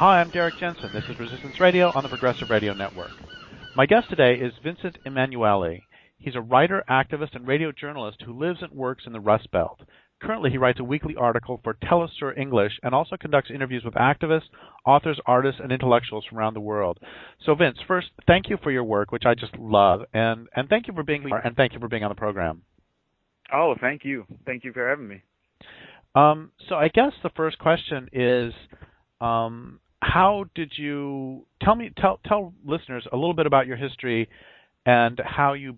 Hi, I'm Derek Jensen. This is Resistance Radio on the Progressive Radio Network. My guest today is Vincent Emanuele. He's a writer, activist, and radio journalist who lives and works in the Rust Belt. Currently, he writes a weekly article for Telesur English and also conducts interviews with activists, authors, artists, and intellectuals from around the world. So, Vince, first, thank you for your work, which I just love, and thank you for being here, and thank you for being on the program. Oh, thank you. Thank you for having me. So, I guess the first question is, how did you tell listeners a little bit about your history and how you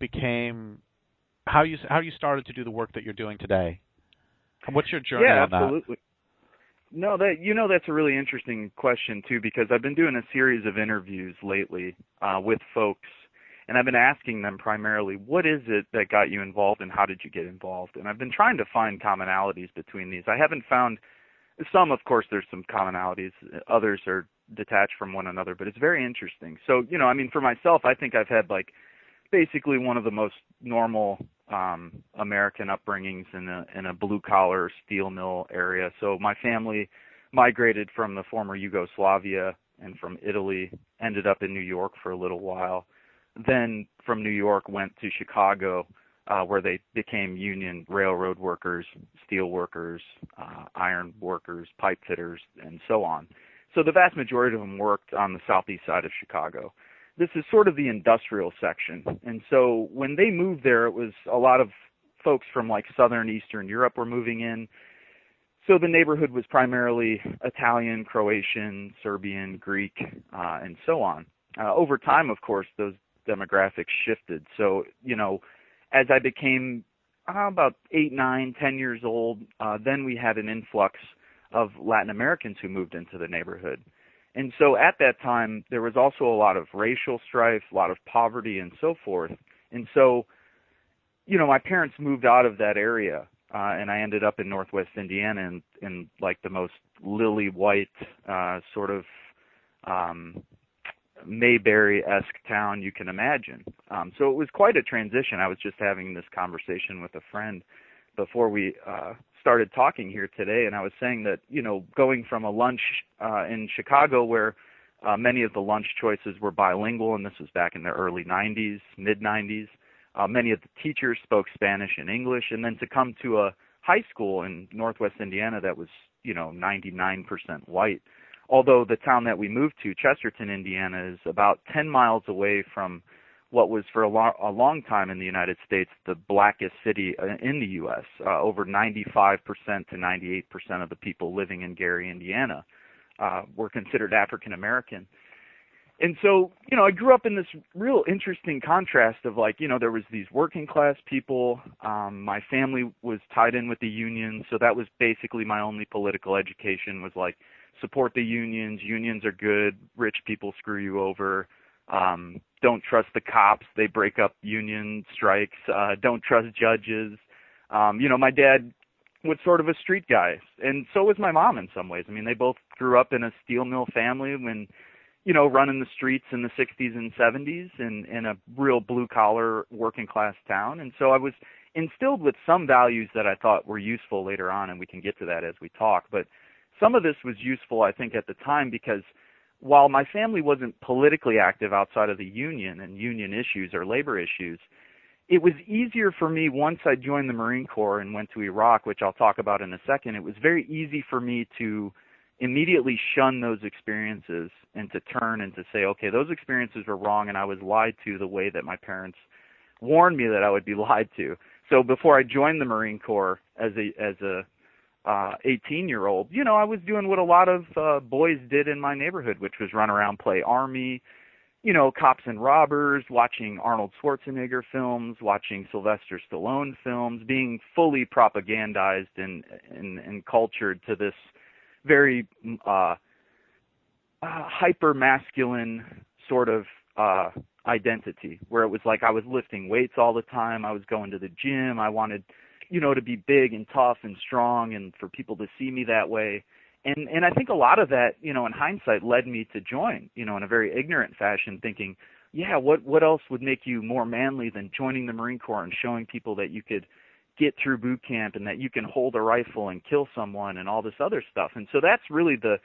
started to do the work that you're doing today? What's your journey on that? Yeah, absolutely. No, that's a really interesting question too, because I've been doing a series of interviews lately with folks, and I've been asking them primarily, what is it that got you involved and how did you get involved? And I've been trying to find commonalities between these. I haven't found some, of course, there's some commonalities. Others are detached from one another, but it's very interesting. So, for myself, I think I've had basically one of the most normal American upbringings in a blue-collar steel mill area. So my family migrated from the former Yugoslavia and from Italy, ended up in New York for a little while. Then from New York went to Chicago, where they became union railroad workers, steel workers, iron workers, pipe fitters, and so on. So the vast majority of them worked on the southeast side of Chicago. This is sort of the industrial section. And so when they moved there, it was a lot of folks from Southern Eastern Europe were moving in. So the neighborhood was primarily Italian, Croatian, Serbian, Greek, and so on. Over time, of course, those demographics shifted. So, as I became about 8, 9, 10 years old, then we had an influx of Latin Americans who moved into the neighborhood. And so at that time, there was also a lot of racial strife, a lot of poverty, and so forth. And so, my parents moved out of that area, and I ended up in Northwest Indiana in the most lily white sort of Mayberry-esque town you can imagine. So it was quite a transition. I was just having this conversation with a friend before we started talking here today, and I was saying that, going from a lunch in Chicago where many of the lunch choices were bilingual, and this was back in the early 90s, mid-90s, many of the teachers spoke Spanish and English, and then to come to a high school in Northwest Indiana that was, 99% white. Although the town that we moved to, Chesterton, Indiana, is about 10 miles away from what was for a long time in the United States the blackest city in the U.S. Over 95% to 98% of the people living in Gary, Indiana, were considered African American. And so, I grew up in this real interesting contrast of there was these working class people. My family was tied in with the union, so that was basically my only political education was support the unions. Unions are good. Rich people screw you over. Don't trust the cops. They break up union strikes. Don't trust judges. My dad was sort of a street guy, and so was my mom in some ways. They both grew up in a steel mill family when, running the streets in the 60s and 70s in a real blue-collar working-class town. And so I was instilled with some values that I thought were useful later on, and we can get to that as we talk. But some of this was useful, I think, at the time because while my family wasn't politically active outside of the union and union issues or labor issues, it was easier for me once I joined the Marine Corps and went to Iraq, which I'll talk about in a second. It was very easy for me to immediately shun those experiences and to turn and to say, okay, those experiences were wrong and I was lied to the way that my parents warned me that I would be lied to. So before I joined the Marine Corps as a 18-year-old, I was doing what a lot of boys did in my neighborhood, which was run around, play Army, cops and robbers, watching Arnold Schwarzenegger films, watching Sylvester Stallone films, being fully propagandized and cultured to this very hyper-masculine sort of identity, where it was I was lifting weights all the time, I was going to the gym, I wanted to be big and tough and strong and for people to see me that way. And I think a lot of that, in hindsight led me to join, in a very ignorant fashion thinking, yeah, what else would make you more manly than joining the Marine Corps and showing people that you could get through boot camp and that you can hold a rifle and kill someone and all this other stuff. And so that's really the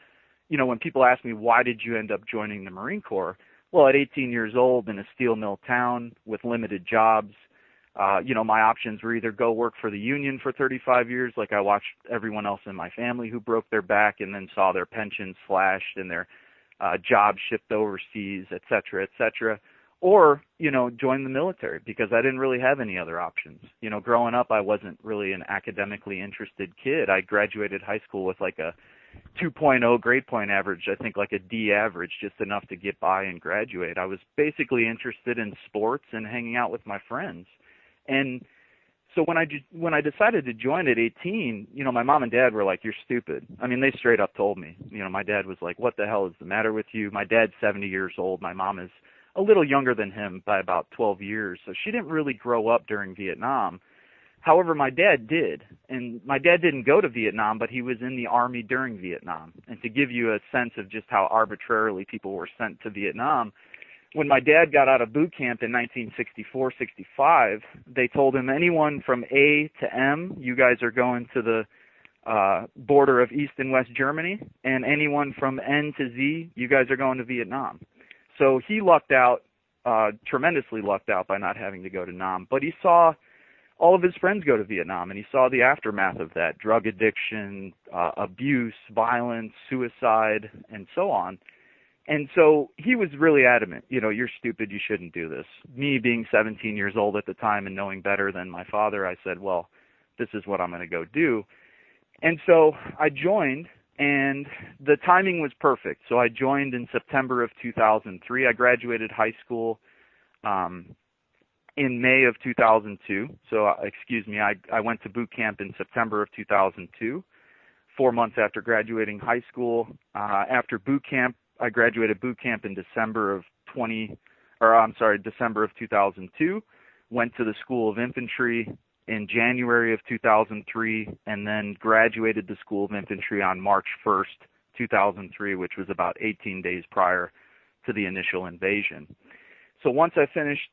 when people ask me, why did you end up joining the Marine Corps? Well, at 18 years old in a steel mill town with limited jobs, my options were either go work for the Union for 35 years, like I watched everyone else in my family who broke their back and then saw their pensions slashed and their jobs shipped overseas, et cetera, or, join the military because I didn't really have any other options. Growing up, I wasn't really an academically interested kid. I graduated high school with like a 2.0 grade point average, I think like a D average, just enough to get by and graduate. I was basically interested in sports and hanging out with my friends. And so when I decided to join at 18, my mom and dad were like, you're stupid. I mean, they straight up told me. My dad was like, what the hell is the matter with you? My dad's 70 years old. My mom is a little younger than him by about 12 years. So she didn't really grow up during Vietnam. However, my dad did. And my dad didn't go to Vietnam, but he was in the Army during Vietnam. And to give you a sense of just how arbitrarily people were sent to Vietnam, when my dad got out of boot camp in 1964-65, they told him, anyone from A to M, you guys are going to the border of East and West Germany, and anyone from N to Z, you guys are going to Vietnam. So he lucked out, tremendously lucked out by not having to go to Nam. But he saw all of his friends go to Vietnam, and he saw the aftermath of that, drug addiction, abuse, violence, suicide, and so on. And so he was really adamant, you're stupid, you shouldn't do this. Me being 17 years old at the time and knowing better than my father, I said, well, this is what I'm going to go do. And so I joined, and the timing was perfect. So I joined in September of 2003. I graduated high school in May of 2002. So, I went to boot camp in September of 2002, 4 months after graduating high school. After boot camp, I graduated boot camp in December of 2002, went to the School of Infantry in January of 2003, and then graduated the School of Infantry on March 1st, 2003, which was about 18 days prior to the initial invasion. So once I finished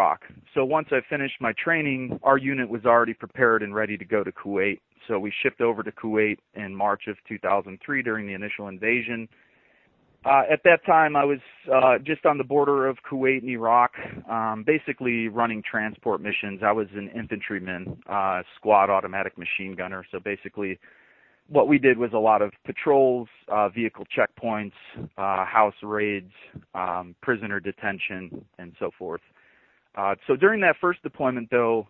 my training, our unit was already prepared and ready to go to Kuwait. So we shipped over to Kuwait in March of 2003 during the initial invasion. At that time, I was just on the border of Kuwait and Iraq, basically running transport missions. I was an infantryman, squad automatic machine gunner. So basically, what we did was a lot of patrols, vehicle checkpoints, house raids, prisoner detention, and so forth. So during that first deployment, though,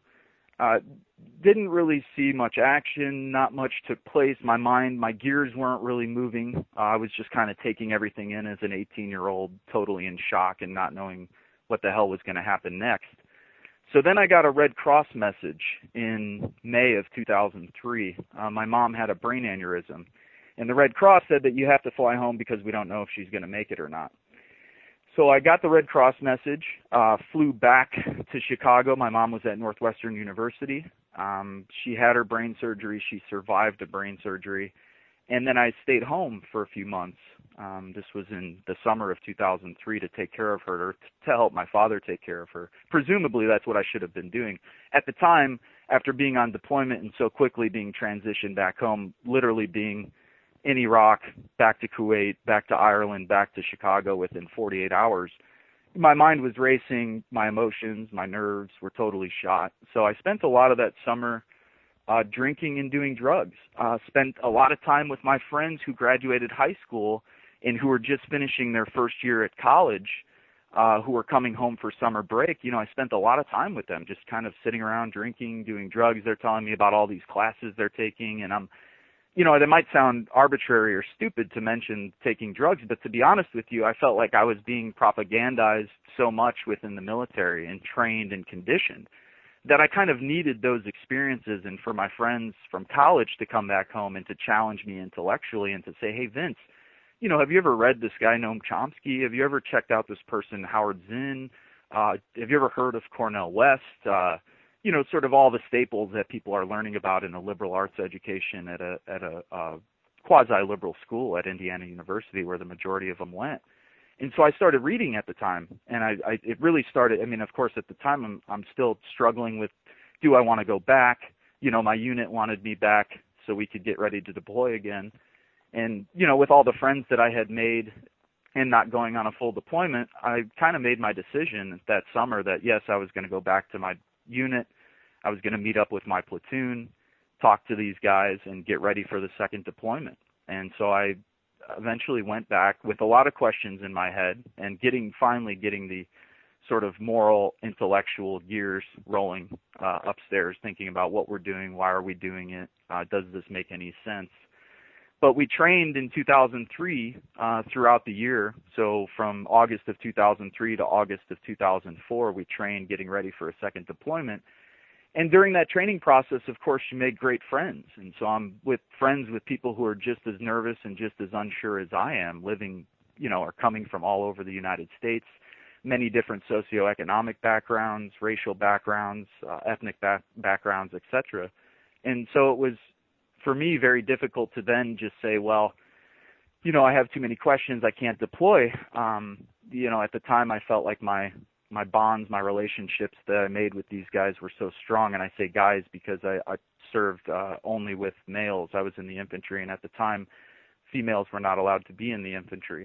didn't really see much action, not much took place. My gears weren't really moving. I was just kind of taking everything in as an 18-year-old, totally in shock and not knowing what the hell was going to happen next. So then I got a Red Cross message in May of 2003. My mom had a brain aneurysm, and the Red Cross said that you have to fly home because we don't know if she's going to make it or not. So I got the Red Cross message, flew back to Chicago. My mom was at Northwestern University. She had her brain surgery. She survived a brain surgery. And then I stayed home for a few months. This was in the summer of 2003 to take care of her, or to help my father take care of her. Presumably, that's what I should have been doing. At the time, after being on deployment and so quickly being transitioned back home, literally being in Iraq, back to Kuwait, back to Ireland, back to Chicago within 48 hours, my mind was racing, my emotions, my nerves were totally shot. So I spent a lot of that summer drinking and doing drugs. Spent a lot of time with my friends who graduated high school and who were just finishing their first year at college, who were coming home for summer break. I spent a lot of time with them, just kind of sitting around drinking, doing drugs. They're telling me about all these classes they're taking, and it might sound arbitrary or stupid to mention taking drugs, but to be honest with you, I felt like I was being propagandized so much within the military and trained and conditioned that I kind of needed those experiences and for my friends from college to come back home and to challenge me intellectually and to say, hey, Vince, have you ever read this guy Noam Chomsky? Have you ever checked out this person, Howard Zinn? Have you ever heard of Cornel West? Sort of all the staples that people are learning about in a liberal arts education at a quasi-liberal school at Indiana University, where the majority of them went. And so I started reading at the time, and it really started. Of course, at the time I'm still struggling with, do I want to go back? My unit wanted me back so we could get ready to deploy again. And, with all the friends that I had made and not going on a full deployment, I kind of made my decision that summer that, yes, I was going to go back to my unit. I was going to meet up with my platoon, talk to these guys, and get ready for the second deployment. And so I eventually went back with a lot of questions in my head and finally getting the sort of moral, intellectual gears rolling upstairs, thinking about what we're doing, why are we doing it, does this make any sense? But we trained in 2003 throughout the year. So from August of 2003 to August of 2004, we trained getting ready for a second deployment. And during that training process, of course, you make great friends. And so I'm friends with people who are just as nervous and just as unsure as I am, living, or coming from all over the United States, many different socioeconomic backgrounds, racial backgrounds, ethnic backgrounds, etc. And so it was, for me, very difficult to then just say, well, I have too many questions, I can't deploy. At the time I felt like my bonds, my relationships that I made with these guys were so strong, and I say guys because I served only with males. I was in the infantry, and at the time, females were not allowed to be in the infantry.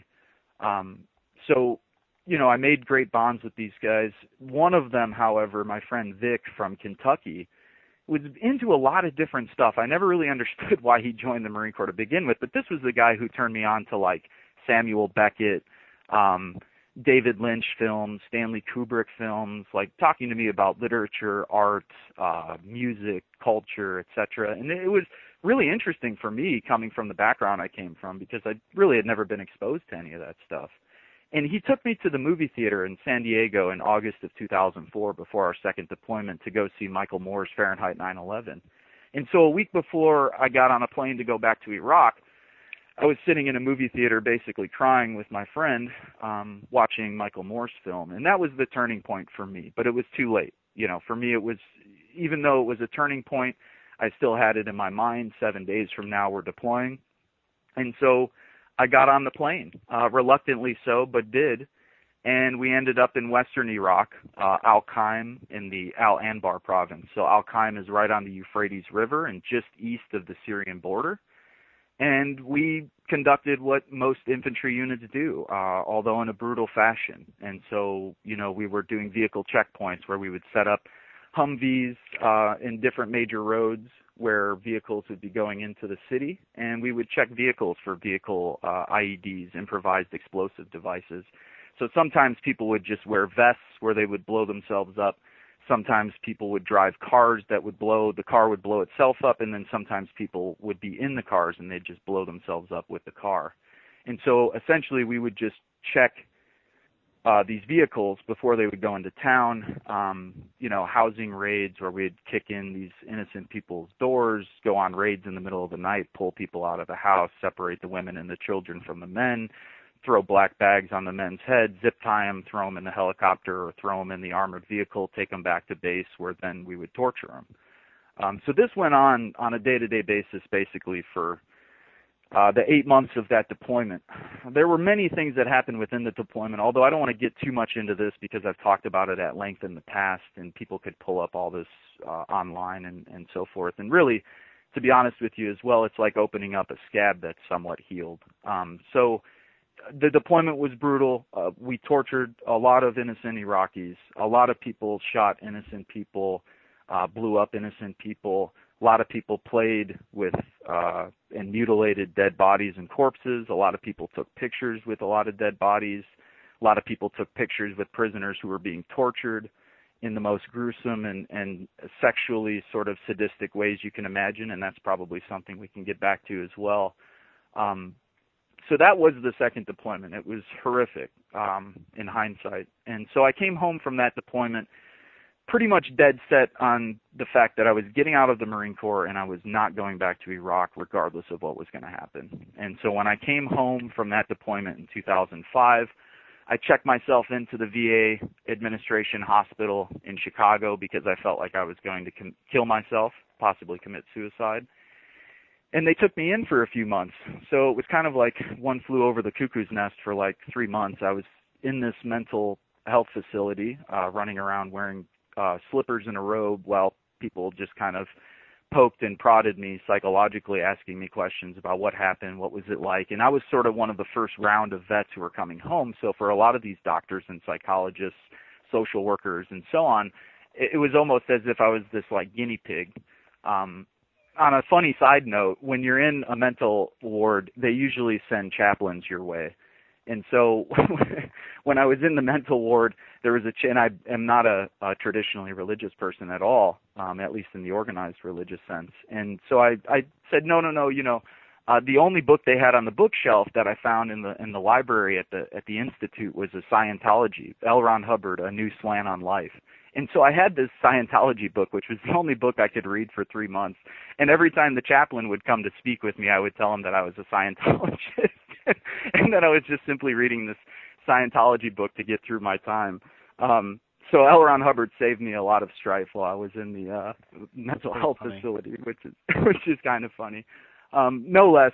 So, I made great bonds with these guys. One of them, however, my friend Vic from Kentucky, was into a lot of different stuff. I never really understood why he joined the Marine Corps to begin with, but this was the guy who turned me on to like Samuel Beckett, David Lynch films, Stanley Kubrick films, like talking to me about literature, art, music, culture, etc. And it was really interesting for me coming from the background I came from, because I really had never been exposed to any of that stuff. And he took me to the movie theater in San Diego in August of 2004 before our second deployment to go see Michael Moore's Fahrenheit 9/11. And so a week before I got on a plane to go back to Iraq, I was sitting in a movie theater basically crying with my friend, watching Michael Moore's film. And that was the turning point for me, but it was too late. For me, it was, even though it was a turning point, I still had it in my mind, 7 days from now we're deploying. And so I got on the plane, reluctantly so, but did. And we ended up in western Iraq, Al-Qaim in the Al-Anbar province. So Al-Qaim is right on the Euphrates River and just east of the Syrian border. And we conducted what most infantry units do, although in a brutal fashion. And so, we were doing vehicle checkpoints where we would set up Humvees in different major roads where vehicles would be going into the city, and we would check vehicles for vehicle IEDs, improvised explosive devices. So sometimes people would just wear vests where they would blow themselves up. Sometimes people would drive cars that would the car would blow itself up, and then sometimes people would be in the cars and they'd just blow themselves up with the car. And so essentially we would just check these vehicles before they would go into town, housing raids where we'd kick in these innocent people's doors, go on raids in the middle of the night, pull people out of the house, separate the women and the children from the men, throw black bags on the men's heads, zip tie them, throw them in the helicopter or throw them in the armored vehicle, take them back to base where then we would torture them. So this went on a day-to-day basis basically for the 8 months of that deployment. There were many things that happened within the deployment, although I don't want to get too much into this because I've talked about it at length in the past, and people could pull up all this online and so forth. And really, to be honest with you as well, it's like opening up a scab that's somewhat healed. So the deployment was brutal. We tortured a lot of innocent Iraqis. A lot of people shot innocent people, blew up innocent people. A lot of people played with and mutilated dead bodies and corpses. A lot of people took pictures with a lot of dead bodies. A lot of people took pictures with prisoners who were being tortured in the most gruesome and sexually sort of sadistic ways you can imagine, and that's probably something we can get back to as well. So that was the second deployment. It was horrific in hindsight. And so I came home from that deployment pretty much dead set on the fact that I was getting out of the Marine Corps and I was not going back to Iraq regardless of what was going to happen. And so when I came home from that deployment in 2005, I checked myself into the VA administration hospital in Chicago because I felt like I was going to kill myself, possibly commit suicide. And they took me in for a few months. So it was kind of like one flew over the cuckoo's nest for like 3 months. I was in this mental health facility, running around wearing slippers and a robe while people just kind of poked and prodded me psychologically, asking me questions about what happened, what was it like. And I was sort of one of the first round of vets who were coming home. So for a lot of these doctors and psychologists, social workers, and so on, it was almost as if I was this like guinea pig. On a funny side note, when you're in a mental ward, they usually send chaplains your way. And so when I was in the mental ward, there was and I am not a traditionally religious person at all, at least in the organized religious sense. And so I said, no, the only book they had on the bookshelf that I found in the library at the Institute was a Scientology, L. Ron Hubbard, A New Slant on Life. And so I had this Scientology book, which was the only book I could read for 3 months. And every time the chaplain would come to speak with me, I would tell him that I was a Scientologist and that I was just simply reading this Scientology book to get through my time. So L. Ron Hubbard saved me a lot of strife while I was in the mental health facility, which is kind of funny. No less,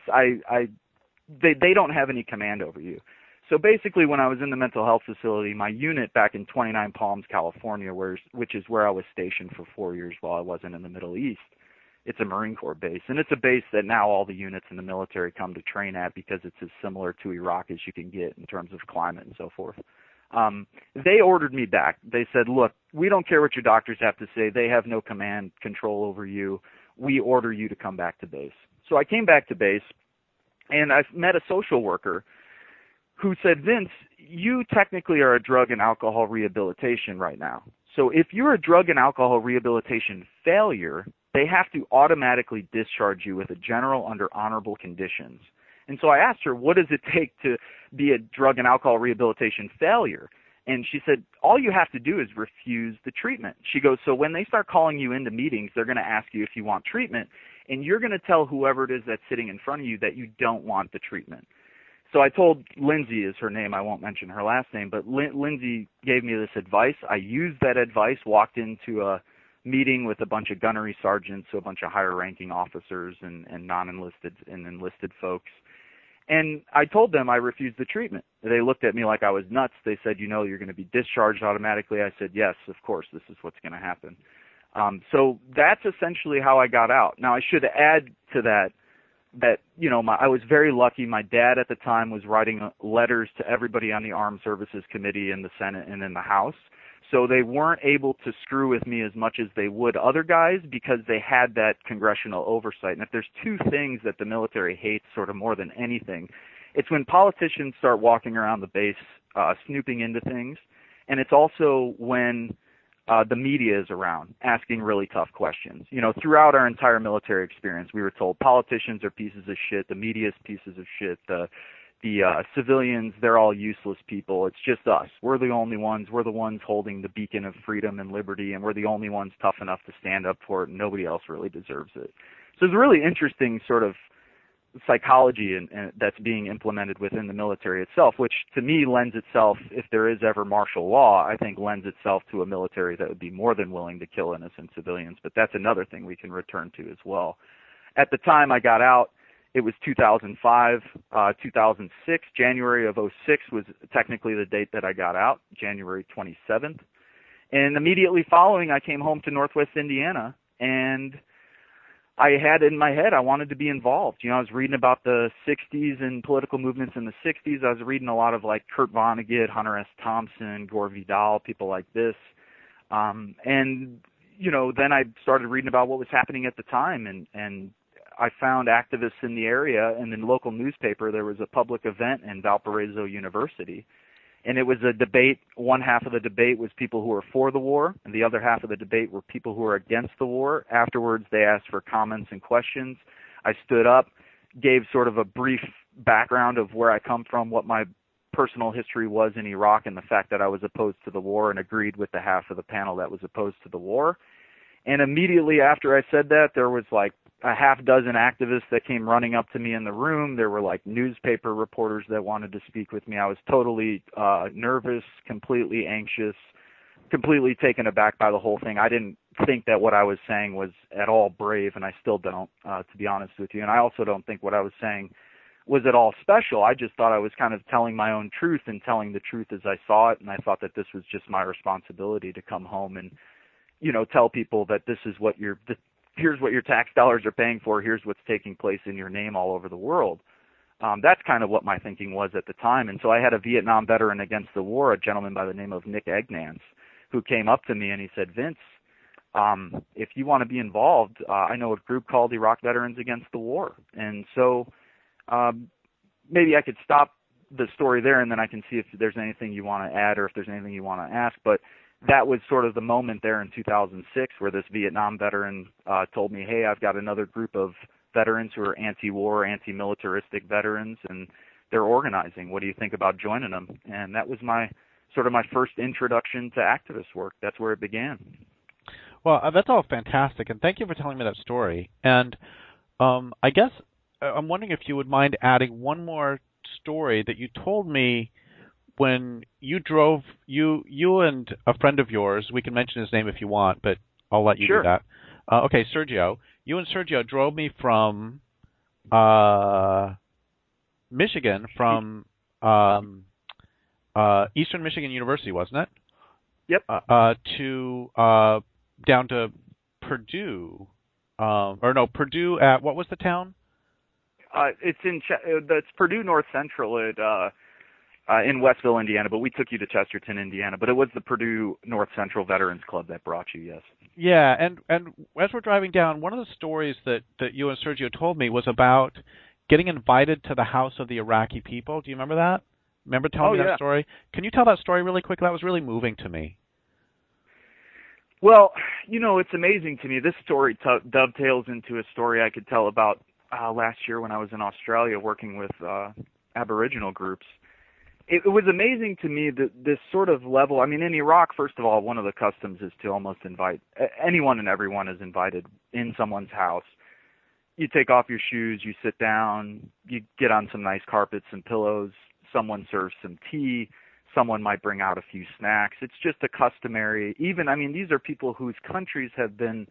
they don't have any command over you. So basically, when I was in the mental health facility, my unit back in 29 Palms, California, which is where I was stationed for 4 years while I wasn't in the Middle East, it's a Marine Corps base. And it's a base that now all the units in the military come to train at because it's as similar to Iraq as you can get in terms of climate and so forth. They ordered me back. They said, look, we don't care what your doctors have to say. They have no command control over you. We order you to come back to base. So I came back to base, and I met a social worker who said, Vince, you technically are a drug and alcohol rehabilitation right now. So if you're a drug and alcohol rehabilitation failure, they have to automatically discharge you with a general under honorable conditions. And so I asked her, what does it take to be a drug and alcohol rehabilitation failure? And she said, all you have to do is refuse the treatment. She goes, so when they start calling you into meetings, they're going to ask you if you want treatment, and you're going to tell whoever it is that's sitting in front of you that you don't want the treatment. So I told Lindsay is her name. I won't mention her last name, but Lindsay gave me this advice. I used that advice, walked into a meeting with a bunch of gunnery sergeants, so a bunch of higher-ranking officers and non-enlisted and enlisted folks. And I told them I refused the treatment. They looked at me like I was nuts. They said, you're going to be discharged automatically. I said, yes, of course, this is what's going to happen. So that's essentially how I got out. Now, I should add to that, I was very lucky. My dad at the time was writing letters to everybody on the Armed Services Committee in the Senate and in the House. So they weren't able to screw with me as much as they would other guys because they had that congressional oversight. And if there's two things that the military hates sort of more than anything, it's when politicians start walking around the base snooping into things. And it's also when the media is around asking really tough questions. Throughout our entire military experience, we were told politicians are pieces of shit, the media is pieces of shit, the civilians, they're all useless people. It's just us. We're the only ones. We're the ones holding the beacon of freedom and liberty, and we're the only ones tough enough to stand up for it, and nobody else really deserves it. So it's a really interesting sort of psychology and that's being implemented within the military itself, which to me lends itself, if there is ever martial law, I think lends itself to a military that would be more than willing to kill innocent civilians. But that's another thing we can return to as well. At the time I got out, it was 2005, 2006, January of 06 was technically the date that I got out, January 27th. And immediately following, I came home to Northwest Indiana, and I had in my head I wanted to be involved. I was reading about the 60s and political movements in the 60s. I was reading a lot of like Kurt Vonnegut, Hunter S. Thompson, Gore Vidal, people like this. And, then I started reading about what was happening at the time, and I found activists in the area, and in the local newspaper there was a public event in Valparaiso University. And it was a debate. One half of the debate was people who were for the war, and the other half of the debate were people who were against the war. Afterwards, they asked for comments and questions. I stood up, gave sort of a brief background of where I come from, what my personal history was in Iraq, and the fact that I was opposed to the war, and agreed with the half of the panel that was opposed to the war. And immediately after I said that, there was like a half dozen activists that came running up to me in the room. There were like newspaper reporters that wanted to speak with me. I was totally nervous, completely anxious, completely taken aback by the whole thing. I didn't think that what I was saying was at all brave, and I still don't, to be honest with you. And I also don't think what I was saying was at all special. I just thought I was kind of telling my own truth and telling the truth as I saw it, and I thought that this was just my responsibility to come home and tell people that this is what here's what your tax dollars are paying for, here's what's taking place in your name all over the world. That's kind of what my thinking was at the time. And so I had a Vietnam veteran against the war, a gentleman by the name of Nick Egnans, who came up to me and he said, Vince, if you want to be involved, I know a group called Iraq Veterans Against the War. And so maybe I could stop the story there, and then I can see if there's anything you want to add or if there's anything you want to ask. But that was sort of the moment there in 2006 where this Vietnam veteran told me, hey, I've got another group of veterans who are anti-war, anti-militaristic veterans, and they're organizing. What do you think about joining them? And that was my first introduction to activist work. That's where it began. Well, that's all fantastic, and thank you for telling me that story. And I guess I'm wondering if you would mind adding one more story that you told me when you drove, you and a friend of yours, we can mention his name if you want, but I'll let you Sure. do that. Okay, Sergio. You and Sergio drove me from Michigan, from Eastern Michigan University, wasn't it? Yep. To down to Purdue, Purdue at, what was the town? It's Purdue North Central in Westville, Indiana, but we took you to Chesterton, Indiana. But it was the Purdue North Central Veterans Club that brought you, yes. Yeah, and as we're driving down, one of the stories that you and Sergio told me was about getting invited to the house of the Iraqi people. Do you remember that? Remember telling me that story? Can you tell that story really quick? That was really moving to me. Well, it's amazing to me. This story dovetails into a story I could tell about last year when I was in Australia working with Aboriginal groups. It was amazing to me that this sort of level, I mean, in Iraq, first of all, one of the customs is to almost invite, anyone and everyone is invited in someone's house. You take off your shoes, you sit down, you get on some nice carpets and pillows, someone serves some tea, someone might bring out a few snacks. It's just a customary, these are people whose country had been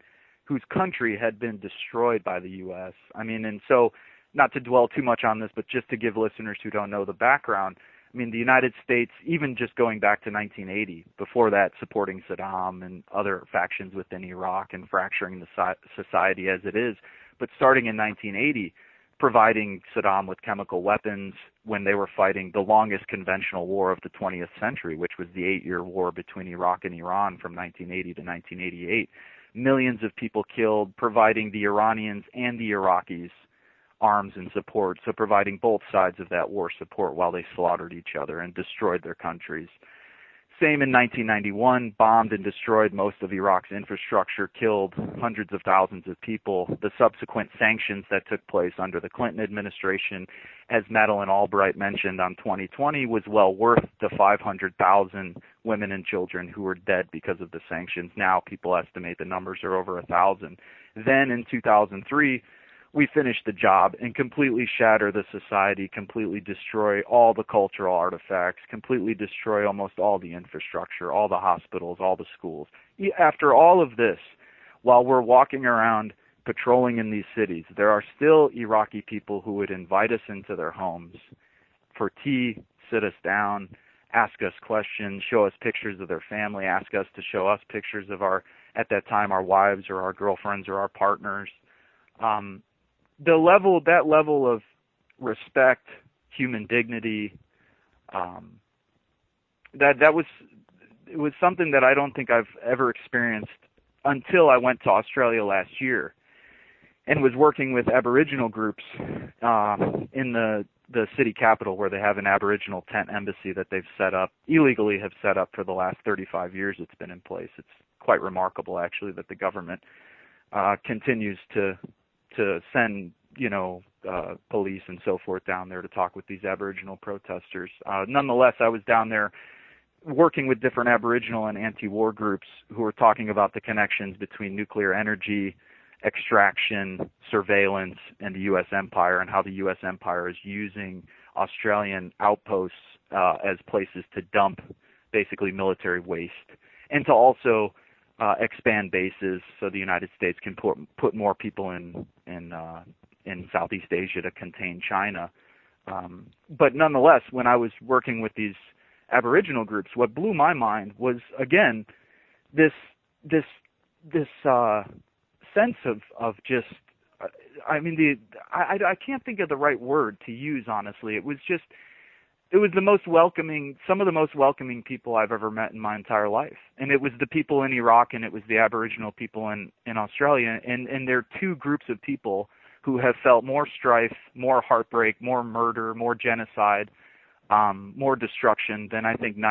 destroyed by the U.S. And so, not to dwell too much on this, but just to give listeners who don't know the background, the United States, even just going back to 1980, before that supporting Saddam and other factions within Iraq and fracturing the society as it is, but starting in 1980, providing Saddam with chemical weapons when they were fighting the longest conventional war of the 20th century, which was the 8-year war between Iraq and Iran from 1980 to 1988. Millions of people killed, providing the Iranians and the Iraqis arms and support, so providing both sides of that war support while they slaughtered each other and destroyed their countries. Same in 1991, bombed and destroyed most of Iraq's infrastructure, killed hundreds of thousands of people. The subsequent sanctions that took place under the Clinton administration, as Madeleine Albright mentioned on 2020, was well worth the 500,000 women and children who were dead because of the sanctions. Now people estimate the numbers are over 1,000. Then in 2003, we finish the job and completely shatter the society, completely destroy all the cultural artifacts, completely destroy almost all the infrastructure, all the hospitals, all the schools. After all of this, while we're walking around patrolling in these cities, there are still Iraqi people who would invite us into their homes for tea, sit us down, ask us questions, show us pictures of their family, ask us to show us pictures of at that time, our wives or our girlfriends or our partners. That level of respect, human dignity, it was something that I don't think I've ever experienced until I went to Australia last year and was working with Aboriginal groups in the city capital, where they have an Aboriginal tent embassy that they've illegally have set up for the last 35 years it's been in place. It's quite remarkable, actually, that the government continues to send, police and so forth down there to talk with these Aboriginal protesters. Nonetheless, I was down there working with different Aboriginal and anti-war groups who were talking about the connections between nuclear energy, extraction, surveillance, and the U.S. empire, and how the U.S. empire is using Australian outposts as places to dump basically military waste, and to also expand bases so the United States can put more people in Southeast Asia to contain China. But nonetheless, when I was working with these Aboriginal groups, what blew my mind was, again, this sense of just, I mean, I can't think of the right word to use, honestly. It was the most welcoming, some of the most welcoming people I've ever met in my entire life. And it was the people in Iraq, and it was the Aboriginal people in Australia. And they're two groups of people who have felt more strife, more heartbreak, more murder, more genocide, more destruction than I think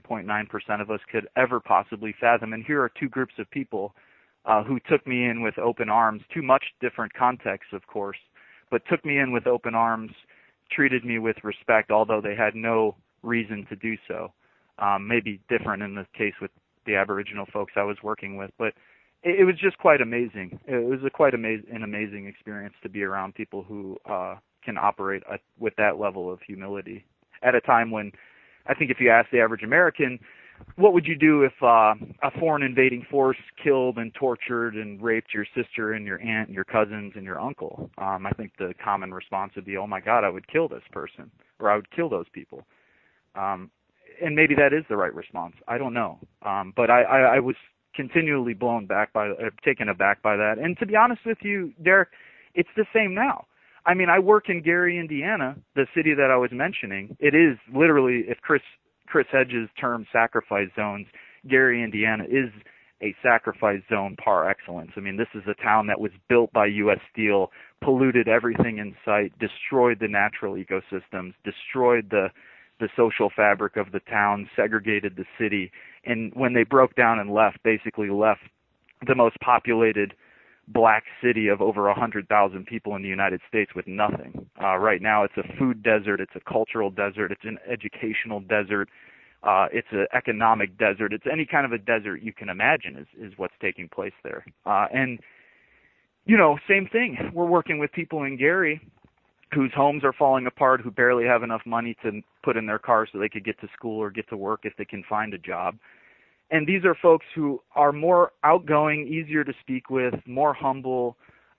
99.9% of us could ever possibly fathom. And here are two groups of people who took me in with open arms, two much different contexts, of course, but took me in with open arms, treated me with respect, although they had no reason to do so. Maybe different in the case with the Aboriginal folks I was working with, but it was just quite amazing. It was an amazing experience to be around people who can operate with that level of humility at a time when, I think if you ask the average American, what would you do if a foreign invading force killed and tortured and raped your sister and your aunt and your cousins and your uncle? I think the common response would be, oh my God, I would kill this person, or I would kill those people. And maybe that is the right response. I don't know. But I was continually taken aback by that. And to be honest with you, Derek, it's the same now. I mean, I work in Gary, Indiana, the city that I was mentioning. It is literally, if Chris Hedges' term sacrifice zones, Gary, Indiana is a sacrifice zone par excellence. I mean, this is a town that was built by U.S. Steel, polluted everything in sight, destroyed the natural ecosystems, destroyed the social fabric of the town, segregated the city, and when they broke down and basically left the most populated black city of over 100,000 people in the United States with nothing. Right now it's a food desert, it's a cultural desert, it's an educational desert, it's an economic desert, it's any kind of a desert you can imagine is what's taking place there. And, you know, same thing. We're working with people in Gary whose homes are falling apart, who barely have enough money to put in their car so they could get to school or get to work if they can find a job. And these are folks who are more outgoing, easier to speak with, more humble,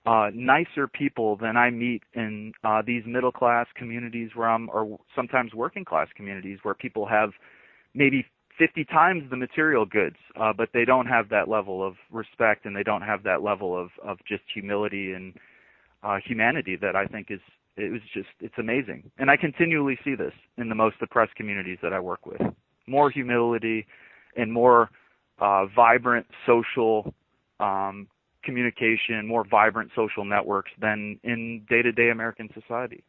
nicer people than I meet in these middle-class communities or sometimes working-class communities where people have maybe 50 times the material goods, but they don't have that level of respect and they don't have that level of just humility and humanity that I think it's amazing. And I continually see this in the most oppressed communities that I work with. More humility and more vibrant social communication, more vibrant social networks than in day-to-day American society.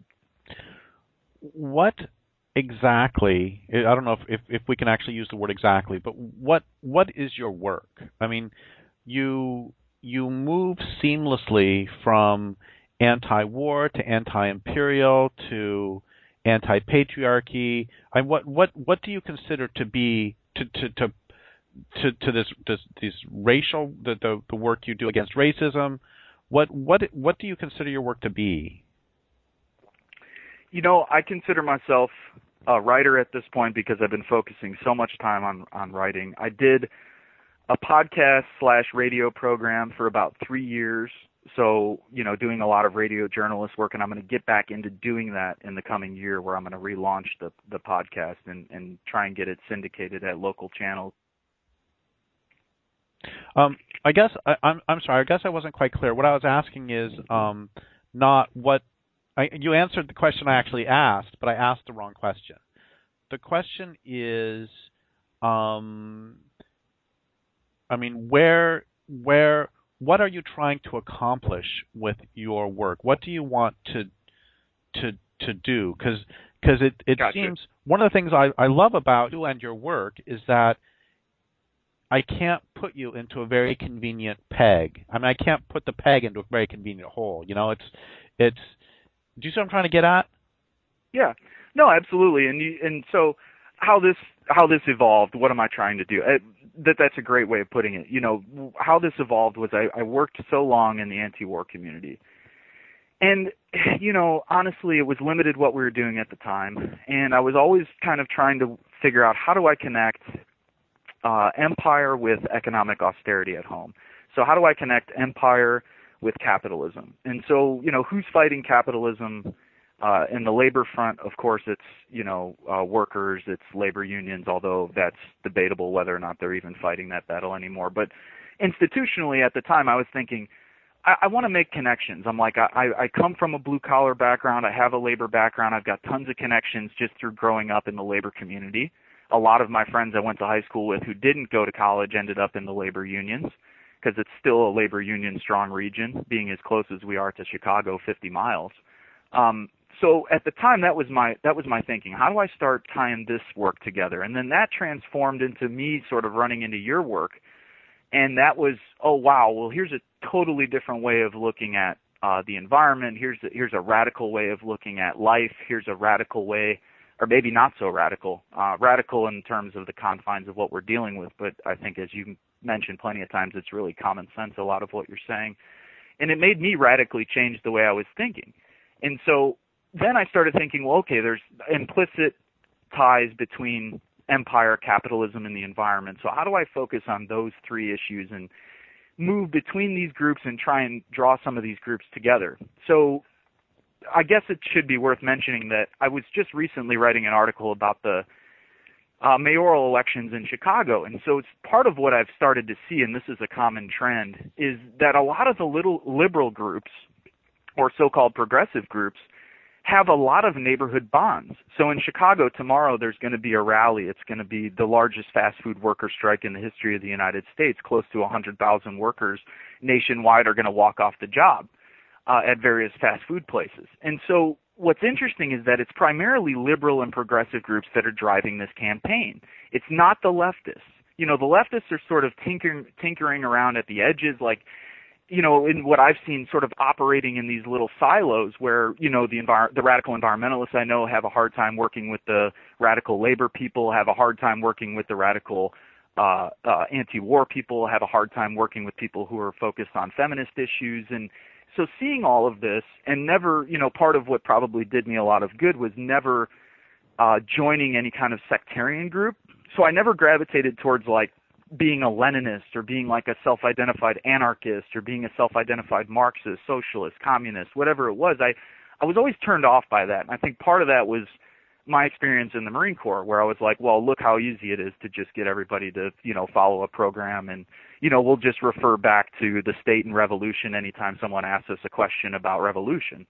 What exactly, I don't know if we can actually use the word exactly, but what is your work? I mean, you move seamlessly from anti-war to anti-imperial to anti-patriarchy. What do you consider to be to this racial the work you do against racism? What do you consider your work to be? You know, I consider myself a writer at this point because I've been focusing so much time on writing. I did a podcast/radio program for about 3 years. So, you know, doing a lot of radio journalist work, and I'm going to get back into doing that in the coming year where I'm going to relaunch the podcast and try and get it syndicated at local channels. I guess I'm sorry. I guess I wasn't quite clear. What I was asking is not what you answered the question I actually asked, but I asked the wrong question. The question is, I mean, what are you trying to accomplish with your work? What do you want to do? Because it Gotcha. seems one of the things I love about you and your work is that I can't put you into a very convenient peg. I mean, I can't put the peg into a very convenient hole. You know, it's. Do you see what I'm trying to get at? Yeah. No, absolutely. And so how this evolved. What am I trying to do? That's a great way of putting it. You know, how this evolved was I worked so long in the anti-war community. And, you know, honestly, it was limited what we were doing at the time. And I was always kind of trying to figure out how do I connect empire with economic austerity at home. So how do I connect empire with capitalism? And so, you know, who's fighting capitalism in the labor front? Of course, it's, you know, workers, it's labor unions, although that's debatable whether or not they're even fighting that battle anymore. But institutionally at the time, I was thinking, I want to make connections. I'm like, I come from a blue-collar background. I have a labor background. I've got tons of connections just through growing up in the labor community. A lot of my friends I went to high school with who didn't go to college ended up in the labor unions because it's still a labor union strong region, being as close as we are to Chicago, 50 miles. So at the time, that was my thinking. How do I start tying this work together? And then that transformed into me sort of running into your work. And that was, oh, wow, well, here's a totally different way of looking at the environment. Here's a radical way of looking at life. Here's a radical way, or maybe not so radical, radical in terms of the confines of what we're dealing with. But I think, as you mentioned plenty of times, it's really common sense, a lot of what you're saying. And it made me radically change the way I was thinking. And so then I started thinking, well, okay, there's implicit ties between empire, capitalism, and the environment. So how do I focus on those three issues and move between these groups and try and draw some of these groups together? So I guess it should be worth mentioning that I was just recently writing an article about the mayoral elections in Chicago. And so it's part of what I've started to see, and this is a common trend, is that a lot of the little liberal groups or so-called progressive groups have a lot of neighborhood bonds. So in Chicago tomorrow, there's going to be a rally. It's going to be the largest fast food worker strike in the history of the United States. Close to 100,000 workers nationwide are going to walk off the job at various fast food places. And so what's interesting is that it's primarily liberal and progressive groups that are driving this campaign. It's not the leftists. You know, the leftists are sort of tinkering around at the edges, like, you know, in what I've seen, sort of operating in these little silos where, you know, the radical environmentalists I know have a hard time working with the radical labor people, have a hard time working with the radical anti-war people, have a hard time working with people who are focused on feminist issues. And so seeing all of this, and never, you know, part of what probably did me a lot of good was never joining any kind of sectarian group. So I never gravitated towards, like, being a Leninist or being like a self-identified anarchist or being a self-identified Marxist, socialist, communist, whatever it was. I was always turned off by that. And I think part of that was my experience in the Marine Corps, where I was like, well, look how easy it is to just get everybody to, you know, follow a program, and, you know, we'll just refer back to the state and revolution anytime someone asks us a question about revolution.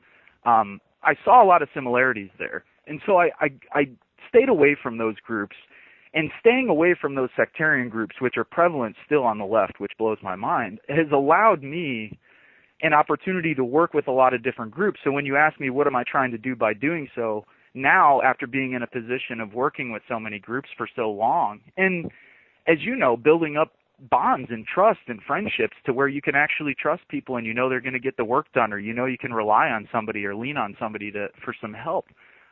I saw a lot of similarities there. And so I stayed away from those groups. And staying away from those sectarian groups, which are prevalent still on the left, which blows my mind, has allowed me an opportunity to work with a lot of different groups. So when you ask me what am I trying to do by doing so, now after being in a position of working with so many groups for so long, and as you know, building up bonds and trust and friendships to where you can actually trust people and you know they're going to get the work done, or you know you can rely on somebody or lean on somebody for some help.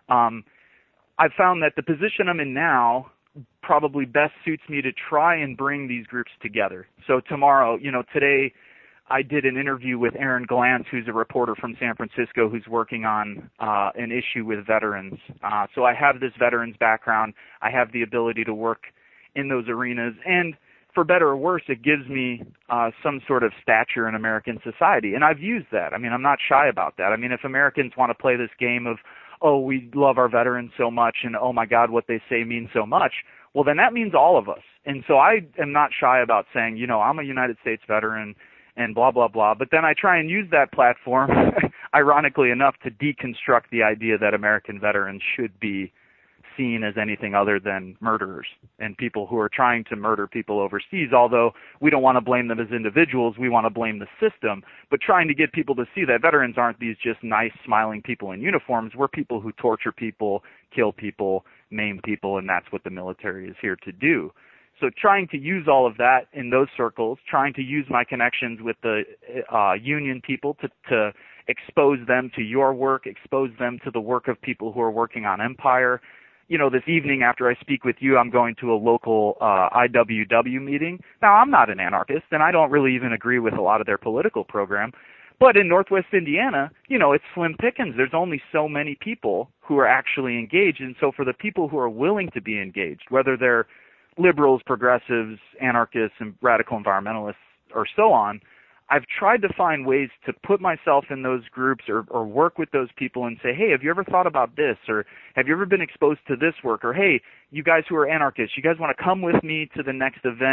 I've found that the position I'm in now probably best suits me to try and bring these groups together. So tomorrow, you know, today I did an interview with Aaron Glantz, who's a reporter from San Francisco who's working on an issue with veterans. So I have this veterans background. I have the ability to work in those arenas. And for better or worse, it gives me some sort of stature in American society. And I've used that. I mean, I'm not shy about that. I mean, if Americans want to play this game of, oh, we love our veterans so much, and oh my God, what they say means so much, well, then that means all of us. And so I am not shy about saying, you know, I'm a United States veteran and blah, blah, blah. But then I try and use that platform, ironically enough, to deconstruct the idea that American veterans should be seen as anything other than murderers and people who are trying to murder people overseas, although we don't want to blame them as individuals, we want to blame the system, but trying to get people to see that veterans aren't these just nice, smiling people in uniforms. We're people who torture people, kill people, maim people, and that's what the military is here to do. So trying to use all of that in those circles, trying to use my connections with the union people to expose them to your work, expose them to the work of people who are working on Empire. You know, this evening after I speak with you, I'm going to a local IWW meeting. Now, I'm not an anarchist, and I don't really even agree with a lot of their political program. But in Northwest Indiana, you know, it's slim pickings. There's only so many people who are actually engaged. And so for the people who are willing to be engaged, whether they're liberals, progressives, anarchists, and radical environmentalists, or so on, I've tried to find ways to put myself in those groups or work with those people and say, hey, have you ever thought about this? Or have you ever been exposed to this work? Or, hey, you guys who are anarchists, you guys want to come with me to the next event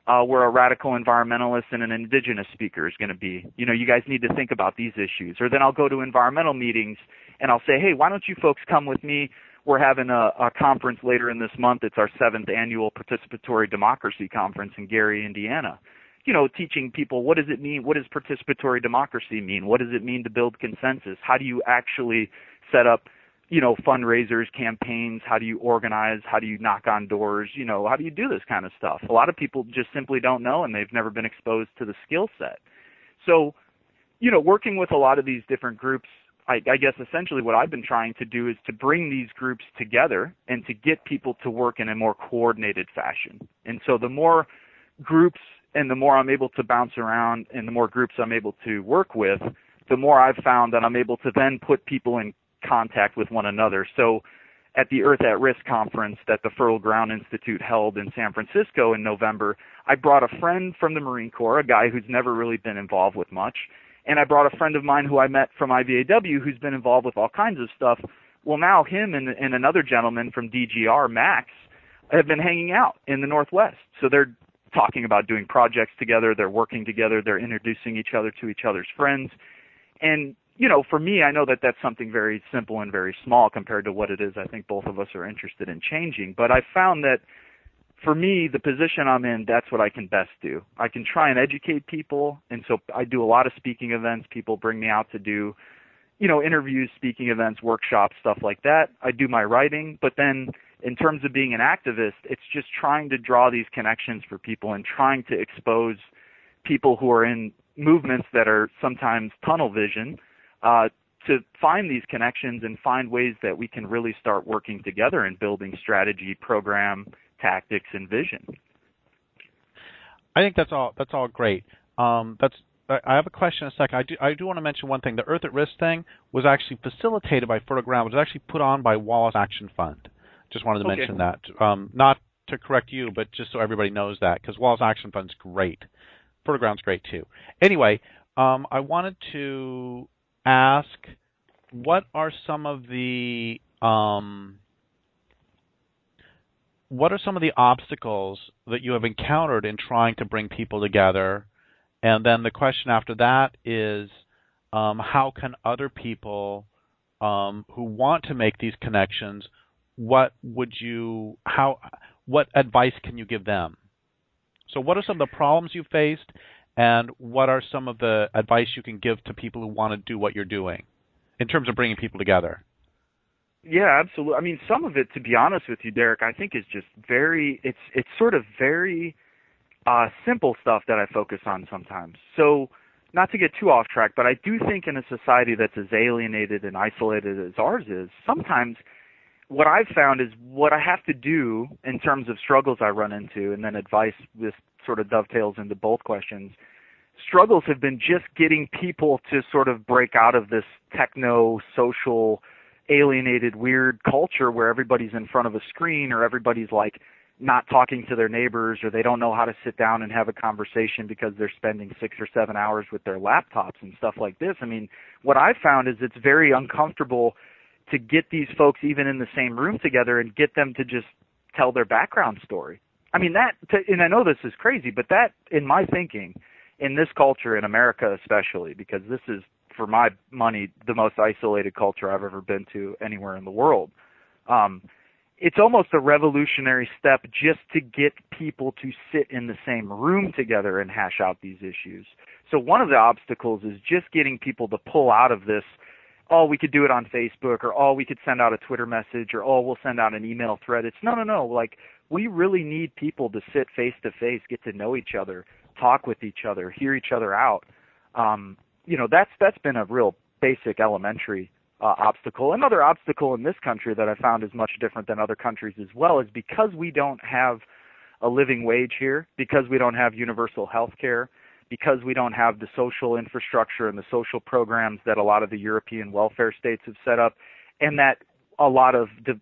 where a radical environmentalist and an indigenous speaker is going to be. You guys need to think about these issues. Or then I'll go to environmental meetings and I'll say, hey, why don't you folks come with me? We're having a conference later in this month. It's our 7th annual Participatory Democracy Conference in Gary, Indiana. Teaching people, what does it mean? What does participatory democracy mean? What does it mean to build consensus? How do you actually set up, fundraisers, campaigns? How do you organize? How do you knock on doors? How do you do this kind of stuff? A lot of people just simply don't know, and they've never been exposed to the skill set. So, working with a lot of these different groups, I guess essentially what I've been trying to do is to bring these groups together and to get people to work in a more coordinated fashion. And so the more groups and the more I'm able to bounce around and the more groups I'm able to work with, the more I've found that I'm able to then put people in contact with one another. So at the Earth at Risk conference that the Fertile Ground Institute held in San Francisco in November, I brought a friend from the Marine Corps, a guy who's never really been involved with much, and I brought a friend of mine who I met from IVAW who's been involved with all kinds of stuff. Well, now him and another gentleman from DGR, Max, have been hanging out in the Northwest. So they're talking about doing projects together, they're working together, they're introducing each other to each other's friends. And, for me, I know that that's something very simple and very small compared to what it is I think both of us are interested in changing. But I found that for me, the position I'm in, that's what I can best do. I can try and educate people, and so I do a lot of speaking events. People bring me out to do, interviews, speaking events, workshops, stuff like that. I do my writing, but then in terms of being an activist, it's just trying to draw these connections for people and trying to expose people who are in movements that are sometimes tunnel vision to find these connections and find ways that we can really start working together and building strategy, program, tactics, and vision. I think that's all great. I have a question in a second. I do want to mention one thing. The Earth at Risk thing was actually facilitated by Fertile Ground. It was actually put on by Wallace Action Fund. Just wanted to mention that. Not to correct you, but just so everybody knows that, because Wallace Action Fund's great. Fertile Ground's great too. Anyway, I wanted to ask, what are some of the obstacles that you have encountered in trying to bring people together? And then the question after that is, how can other people who want to make these connections, what advice can you give them? So what are some of the problems you faced, and what are some of the advice you can give to people who want to do what you're doing in terms of bringing people together? Yeah, absolutely. I mean, some of it, to be honest with you, Derek, I think is just it's sort of very simple stuff that I focus on sometimes. So not to get too off track, but I do think in a society that's as alienated and isolated as ours is, sometimes what I've found is what I have to do in terms of struggles I run into, and then advice, this sort of dovetails into both questions. Struggles have been just getting people to sort of break out of this techno-social, alienated, weird culture where everybody's in front of a screen, or everybody's like not talking to their neighbors, or they don't know how to sit down and have a conversation because they're spending 6 or 7 hours with their laptops and stuff like this. I mean, what I've found is it's very uncomfortable to get these folks even in the same room together and get them to just tell their background story. I mean, and I know this is crazy, but that, in my thinking, in this culture, in America especially, because this is, for my money, the most isolated culture I've ever been to anywhere in the world, it's almost a revolutionary step just to get people to sit in the same room together and hash out these issues. So one of the obstacles is just getting people to pull out of this, oh, we could do it on Facebook, or oh, we could send out a Twitter message, or oh, we'll send out an email thread. It's no. Like, we really need people to sit face to face, get to know each other, talk with each other, hear each other out. That's been a real basic elementary obstacle. Another obstacle in this country that I found is much different than other countries as well is because we don't have a living wage here, because we don't have universal health care, because we don't have the social infrastructure and the social programs that a lot of the European welfare states have set up, and that a lot of the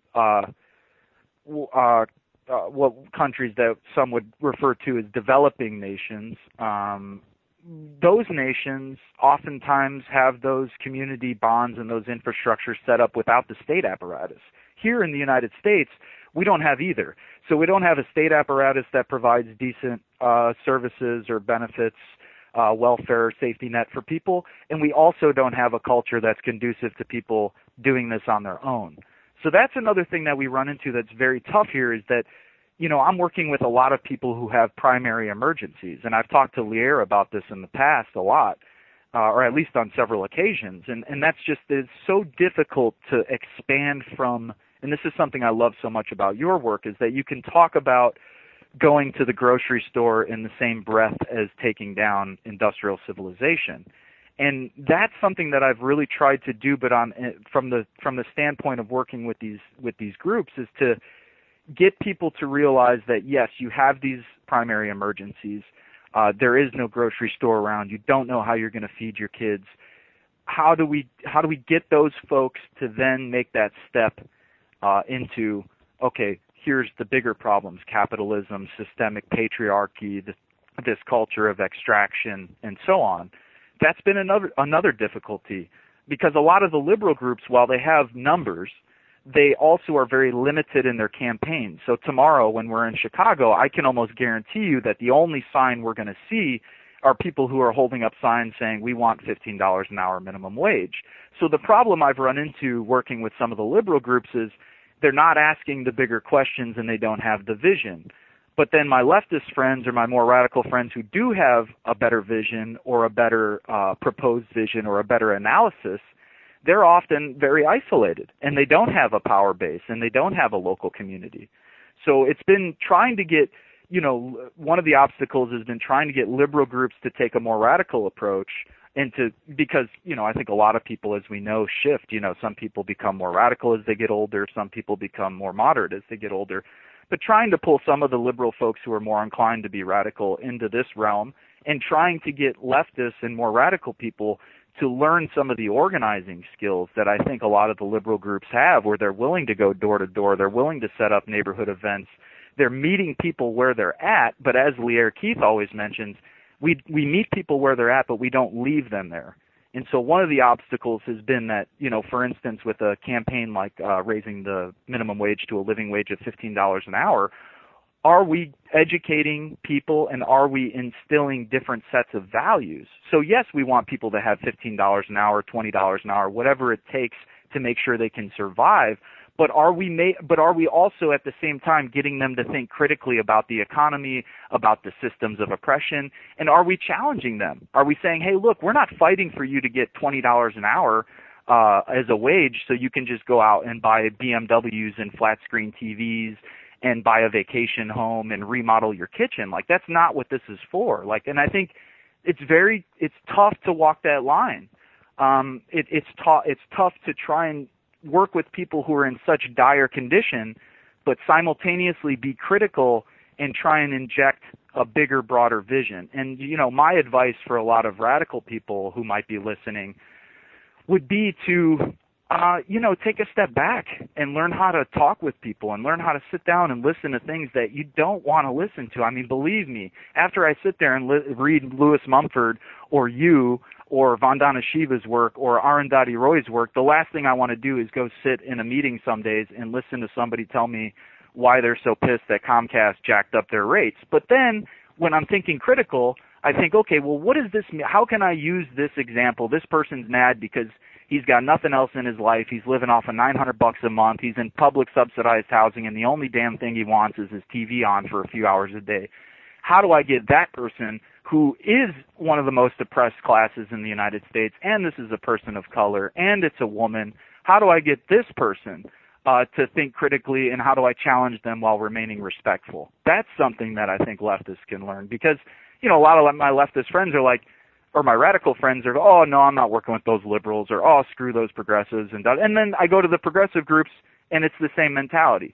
countries that some would refer to as developing nations, those nations oftentimes have those community bonds and those infrastructures set up without the state apparatus. Here in the United States, we don't have either. So we don't have a state apparatus that provides decent services or benefits, welfare, safety net for people, and we also don't have a culture that's conducive to people doing this on their own. So that's another thing that we run into that's very tough here is that, I'm working with a lot of people who have primary emergencies, and I've talked to Lier about this in the past a lot, or at least on several occasions, and that's just, it's so difficult to expand from, and this is something I love so much about your work, is that you can talk about going to the grocery store in the same breath as taking down industrial civilization. And that's something that I've really tried to do, but from the standpoint of working with these groups, is to get people to realize that yes, you have these primary emergencies. There is no grocery store around. You don't know how you're going to feed your kids. How do we get those folks to then make that step into, okay, here's the bigger problems: capitalism, systemic patriarchy, this culture of extraction, and so on. That's been another difficulty, because a lot of the liberal groups, while they have numbers, they also are very limited in their campaigns. So tomorrow when we're in Chicago, I can almost guarantee you that the only sign we're going to see are people who are holding up signs saying we want $15 an hour minimum wage. So the problem I've run into working with some of the liberal groups is they're not asking the bigger questions and they don't have the vision. But then my leftist friends or my more radical friends who do have a better vision or a better proposed vision or a better analysis, they're often very isolated, and they don't have a power base, and they don't have a local community. So it's been trying to get, one of the obstacles has been trying to get liberal groups to take a more radical approach, because I think a lot of people, as we know, shift. Some people become more radical as they get older, some people become more moderate as they get older. But trying to pull some of the liberal folks who are more inclined to be radical into this realm, and trying to get leftists and more radical people to learn some of the organizing skills that I think a lot of the liberal groups have, where they're willing to go door to door, they're willing to set up neighborhood events, they're meeting people where they're at. But as Lier Keith always mentions, we meet people where they're at, but we don't leave them there. And so one of the obstacles has been that, for instance, with a campaign like raising the minimum wage to a living wage of $15 an hour, are we educating people and are we instilling different sets of values? So yes, we want people to have $15 an hour, $20 an hour, whatever it takes to make sure they can survive. But are we also at the same time getting them to think critically about the economy, about the systems of oppression, and are we challenging them? Are we saying, hey, look, we're not fighting for you to get $20 an hour as a wage so you can just go out and buy BMWs and flat screen TVs and buy a vacation home and remodel your kitchen. Like, that's not what this is for. And I think it's tough to walk that line. It's tough to try and work with people who are in such dire condition, but simultaneously be critical and try and inject a bigger, broader vision. And, my advice for a lot of radical people who might be listening would be to take a step back and learn how to talk with people and learn how to sit down and listen to things that you don't want to listen to. I mean, believe me, after I sit there and read Lewis Mumford or you or Vandana Shiva's work or Arundhati Roy's work, the last thing I want to do is go sit in a meeting some days and listen to somebody tell me why they're so pissed that Comcast jacked up their rates. But then when I'm thinking critical, I think, okay, well, what does this mean? How can I use this example? This person's mad because he's got nothing else in his life. He's living off of $900 a month. He's in public subsidized housing, and the only damn thing he wants is his TV on for a few hours a day. How do I get that person, who is one of the most oppressed classes in the United States, and this is a person of color, and it's a woman, how do I get this person to think critically, and how do I challenge them while remaining respectful? That's something that I think leftists can learn, because, a lot of my leftist friends are like, or my radical friends are, oh, no, I'm not working with those liberals, or, oh, screw those progressives. And then I go to the progressive groups, and it's the same mentality.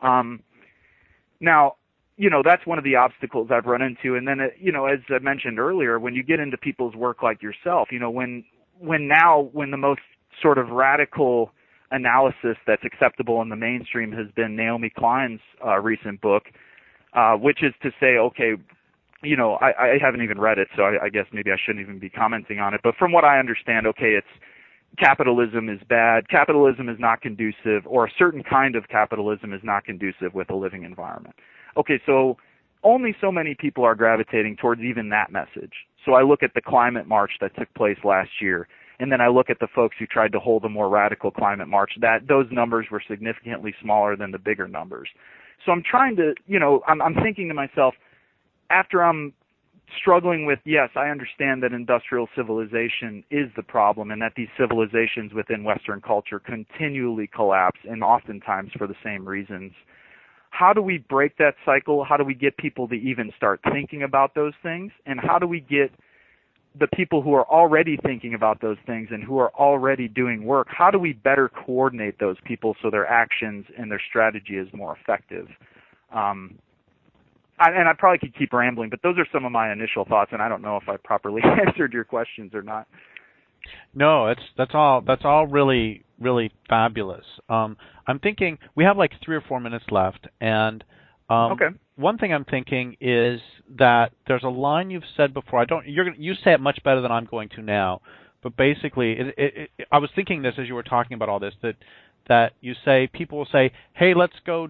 Now, that's one of the obstacles I've run into. And then, as I mentioned earlier, when you get into people's work like yourself, when the most sort of radical analysis that's acceptable in the mainstream has been Naomi Klein's recent book, which is to say, okay, I haven't even read it, so I guess maybe I shouldn't even be commenting on it. But from what I understand, okay, it's capitalism is bad, capitalism is not conducive, or a certain kind of capitalism is not conducive with a living environment. Okay, so only so many people are gravitating towards even that message. So I look at the climate march that took place last year, and then I look at the folks who tried to hold a more radical climate march, that those numbers were significantly smaller than the bigger numbers. So I'm trying to, I'm thinking to myself, after I'm struggling with, yes, I understand that industrial civilization is the problem and that these civilizations within Western culture continually collapse, and oftentimes for the same reasons. How do we break that cycle? How do we get people to even start thinking about those things? And how do we get the people who are already thinking about those things and who are already doing work, how do we better coordinate those people so their actions and their strategy is more effective? And I probably could keep rambling, but those are some of my initial thoughts, and I don't know if I properly answered your questions or not. No, that's all really, really fabulous. I'm thinking we have like 3 or 4 minutes left, and okay. One thing I'm thinking is that there's a line you've said before. You say it much better than I'm going to now, but basically, I was thinking this as you were talking about all this, that you say, people will say, hey, let's go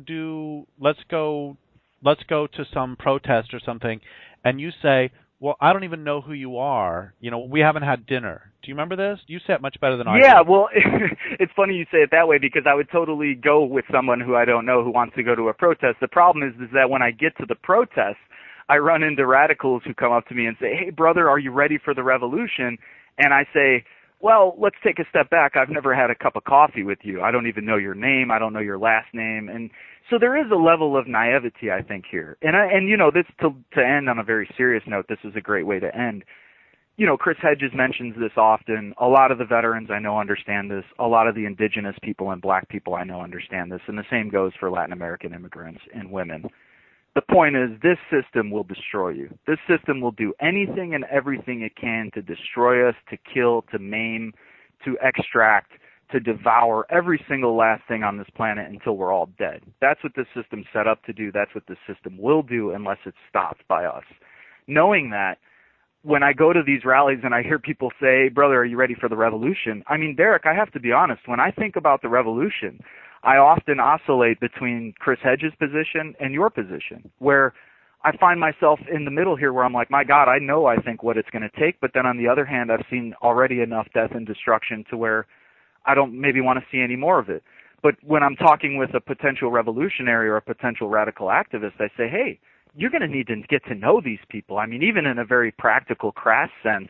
to some protest or something, and you say, well, I don't even know who you are. We haven't had dinner. Do you remember this? You say it much better than I do. Yeah, well, it's funny you say it that way, because I would totally go with someone who I don't know who wants to go to a protest. The problem is that when I get to the protest, I run into radicals who come up to me and say, hey, brother, are you ready for the revolution? And I say, well, let's take a step back. I've never had a cup of coffee with you. I don't even know your name. I don't know your last name. And so there is a level of naivety, I think, here. And this to end on a very serious note, this is a great way to end. Chris Hedges mentions this often. A lot of the veterans I know understand this. A lot of the indigenous people and black people I know understand this. And the same goes for Latin American immigrants and women. The point is, this system will destroy you. This system will do anything and everything it can to destroy us, to kill, to maim, to extract, to devour every single last thing on this planet until we're all dead. That's what this system's set up to do. That's what this system will do unless it's stopped by us. Knowing that, when I go to these rallies and I hear people say, brother, are you ready for the revolution? I mean, Derek, I have to be honest. When I think about the revolution, I often oscillate between Chris Hedges' position and your position, where I find myself in the middle here where I'm like, my God, I think what it's going to take. But then on the other hand, I've seen already enough death and destruction to where I don't maybe want to see any more of it. But when I'm talking with a potential revolutionary or a potential radical activist, I say, hey, you're going to need to get to know these people. I mean, even in a very practical, crass sense,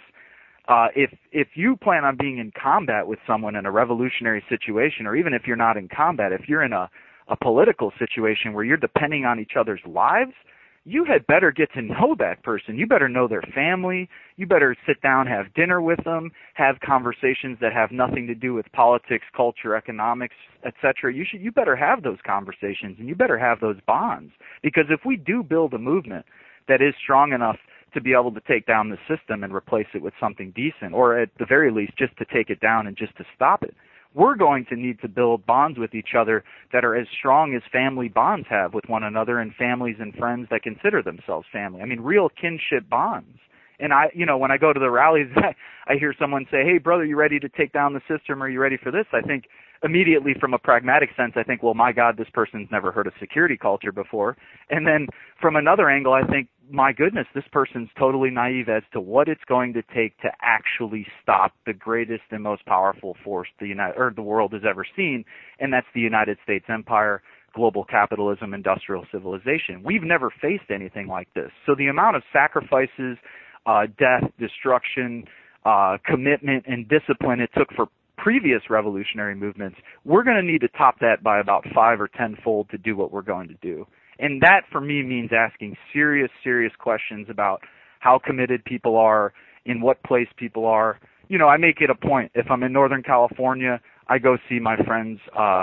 if you plan on being in combat with someone in a revolutionary situation, or even if you're not in combat, if you're in a political situation where you're depending on each other's lives, you had better get to know that person. You better know their family. You better sit down, have dinner with them, have conversations that have nothing to do with politics, culture, economics, etc. You better have those conversations, and you better have those bonds. Because if we do build a movement that is strong enough to be able to take down the system and replace it with something decent, or at the very least just to take it down and just to stop it, we're going to need to build bonds with each other that are as strong as family bonds have with one another, and families and friends that consider themselves family. I mean, real kinship bonds. And when I go to the rallies, I hear someone say, hey, brother, you ready to take down the system? Are you ready for this? I think immediately from a pragmatic sense, I think, well, my God, this person's never heard of security culture before. And then from another angle, I think, my goodness, this person's totally naive as to what it's going to take to actually stop the greatest and most powerful force the world has ever seen, and that's the United States empire, global capitalism, industrial civilization. We've never faced anything like this. So the amount of sacrifices, death, destruction, commitment, and discipline it took for previous revolutionary movements, we're going to need to top that by about 5 or 10-fold to do what we're going to do. And that, for me, means asking serious, serious questions about how committed people are, in what place people are. I make it a point. If I'm in Northern California, I go see my friends,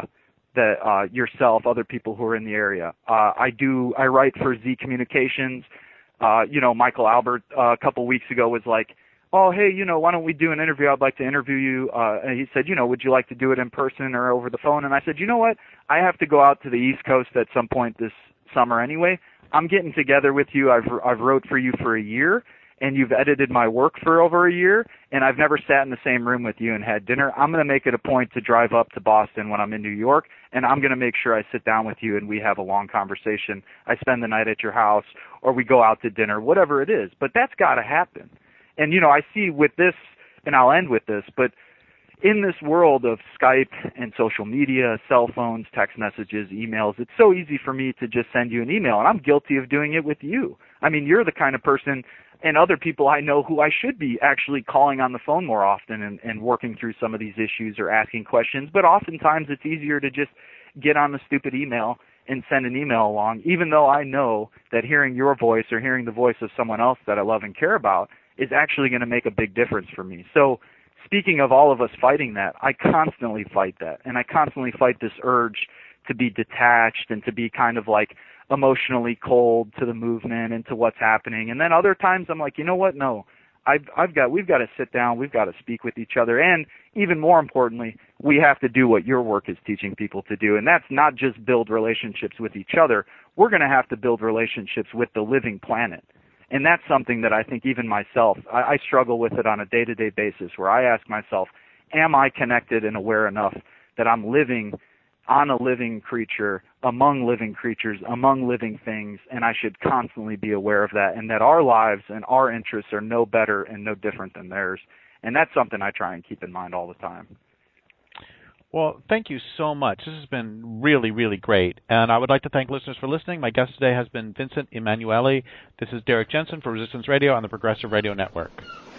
yourself, other people who are in the area. I write for Z Communications. Michael Albert a couple weeks ago was like, oh, hey, why don't we do an interview? I'd like to interview you. And he said, would you like to do it in person or over the phone? And I said, you know what? I have to go out to the East Coast at some point this summer anyway. I'm getting together with you. I've wrote for you for a year, and you've edited my work for over a year, and I've never sat in the same room with you and had dinner, I'm going to make it a point to drive up to Boston when I'm in New York, and I'm going to make sure I sit down with you and we have a long conversation. I spend the night at your house, or we go out to dinner, whatever it is. But that's got to happen. And, I see with this, and I'll end with this, but in this world of Skype and social media, cell phones, text messages, emails, it's so easy for me to just send you an email, and I'm guilty of doing it with you. I mean, you're the kind of person, and other people I know, who I should be actually calling on the phone more often and working through some of these issues or asking questions, but oftentimes it's easier to just get on the stupid email and send an email along, even though I know that hearing your voice or hearing the voice of someone else that I love and care about is actually going to make a big difference for me. So speaking of all of us fighting that, I constantly fight that, and I constantly fight this urge to be detached and to be kind of like emotionally cold to the movement and to what's happening. And then other times I'm like, you know what? No, we've got to sit down, we've got to speak with each other, and even more importantly, we have to do what your work is teaching people to do, and that's not just build relationships with each other. We're going to have to build relationships with the living planet. And that's something that I think even myself, I struggle with it on a day-to-day basis, where I ask myself, am I connected and aware enough that I'm living on a living creature, among living creatures, among living things, and I should constantly be aware of that, and that our lives and our interests are no better and no different than theirs. And that's something I try and keep in mind all the time. Well, thank you so much. This has been really, really great. And I would like to thank listeners for listening. My guest today has been Vincent Emanuele. This is Derek Jensen for Resistance Radio on the Progressive Radio Network.